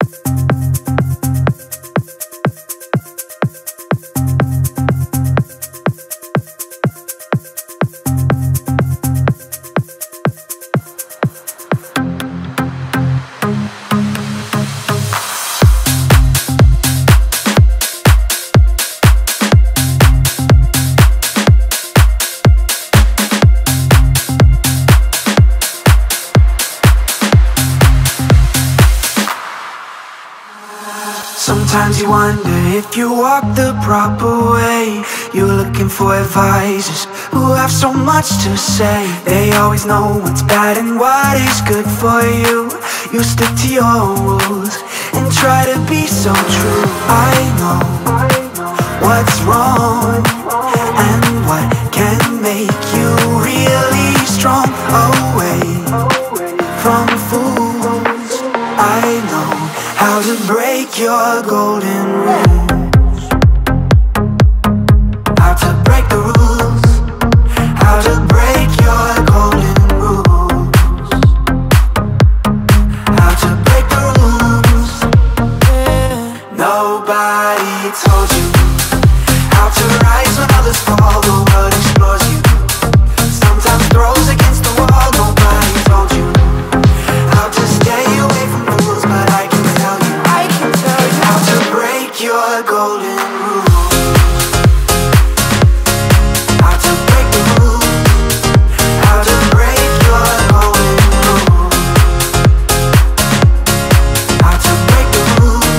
Sometimes you wonder if you walk the proper way. You're looking for advisors who have so much to say. They always know what's bad and what is good for you. You stick to your rules and try to be so true. I know what's wrong and what can make you really strong. Away from fools, I know how to break your golden rules. How to break the rules. How to break your golden rules. How to break the rules. Nobody told you how to rise when others fall. The world explores you, sometimes throws against the wall. Nobody told you how to stay away from rules, but I can tell you how to break your golden rules. How to break the rules. How to break your golden rules. How to break the rules.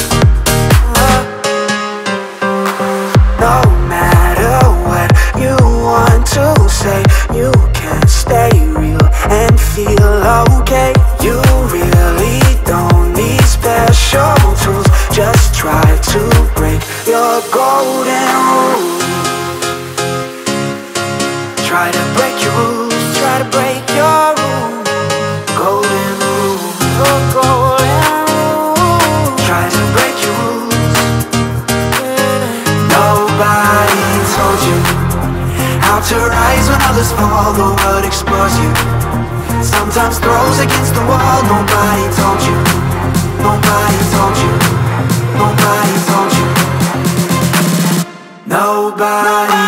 No matter what you want to say, you can stay real and feel okay. You really don't need special tools. Just try to break your golden rules. Try to break your rules. Try to break your rules. Golden rules. Oh, golden rules. Try to break your rules. Nobody told you how to rise when others fall. The world explores you, sometimes throws against the wall. Nobody told you. Nobody told you. Nobody told you. Nobody